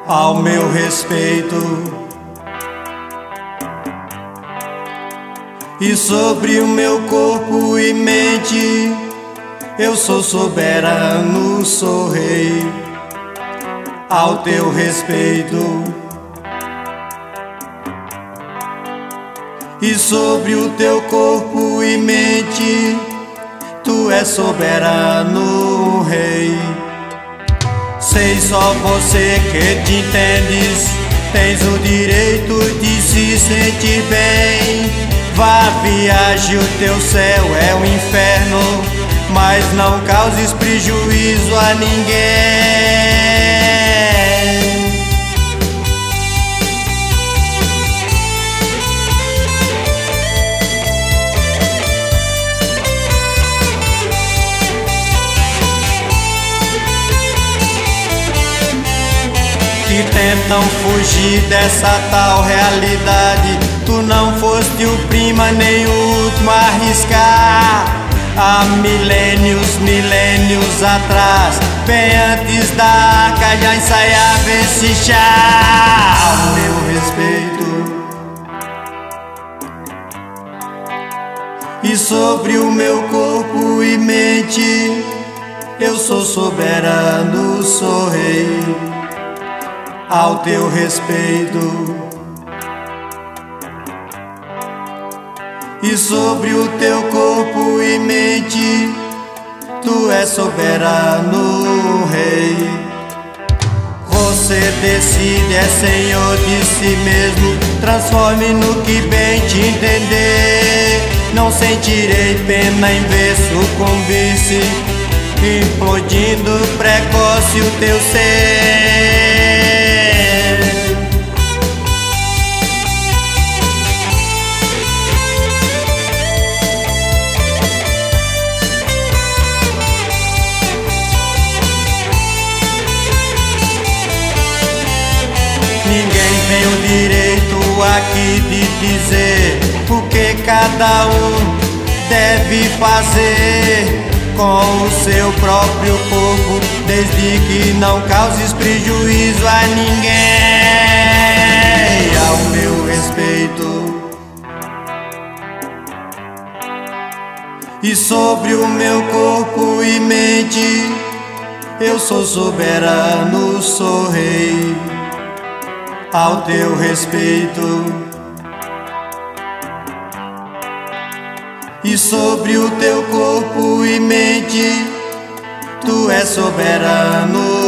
ao meu respeito. E sobre o meu corpo e mente, eu sou soberano, sou rei, ao teu respeito. E sobre o teu corpo e mente, tu és soberano, rei. Sei só você que te entendes, tens o direito de se sentir bem. Vá, viaje, o teu céu é o inferno, mas não causes prejuízo a ninguém. Que tentam fugir dessa tal realidade, tu não foste o prima nem o último a arriscar. Há milênios atrás, bem antes da arca, já ensaiava esse chá. Ao meu respeito. E sobre o meu corpo e mente, eu sou soberano, sou rei, ao teu respeito. E sobre o teu corpo e mente, tu és soberano, rei. Você decide, é senhor de si mesmo, transforme no que bem te entender. Não sentirei pena em ver sucumbir-se, implodindo precoce o teu ser. Ninguém tem o direito aqui de dizer o que cada um deve fazer com o seu próprio corpo, desde que não causes prejuízo a ninguém. Ao meu respeito. E sobre o meu corpo e mente, eu sou soberano, sou rei, ao teu respeito. E sobre o teu corpo e mente, tu és soberano,